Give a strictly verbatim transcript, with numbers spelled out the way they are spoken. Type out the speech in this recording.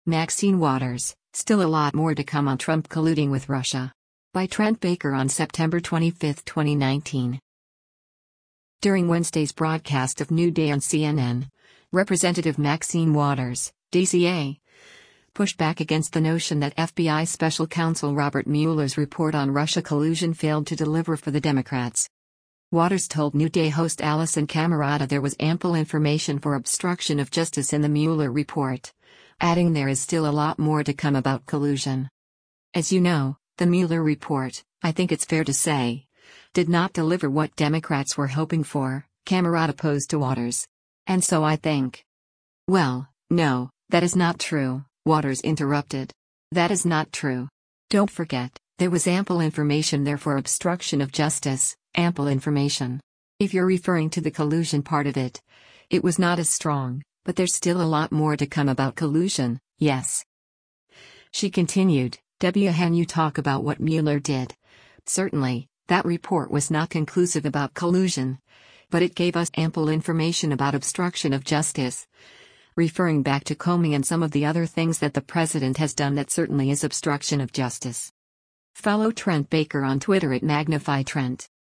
Maxine Waters, still a lot more to come on Trump colluding with Russia. By Trent Baker on September twenty-fifth, twenty nineteen. During Wednesday's broadcast of New Day on C N N, Representative Maxine Waters, D C A, pushed back against the notion that F B I Special Counsel Robert Mueller's report on Russia collusion failed to deliver for the Democrats. Waters told New Day host Alisyn Camerota there was ample information for obstruction of justice in the Mueller report, adding there is still a lot more to come about collusion. As you know, the Mueller report, I think it's fair to say, did not deliver what Democrats were hoping for, Camerota posed to Waters. And so I think. Well, no, that is not true, Waters interrupted. That is not true. Don't forget, there was ample information there for obstruction of justice, ample information. If you're referring to the collusion part of it, it was not as strong, but there's still a lot more to come about collusion, yes. She continued, W. Can you talk about what Mueller did? Certainly, that report was not conclusive about collusion, but it gave us ample information about obstruction of justice. Referring back to Comey and some of the other things that the president has done, that certainly is obstruction of justice. Follow Trent Baker on Twitter at Magnify Trent.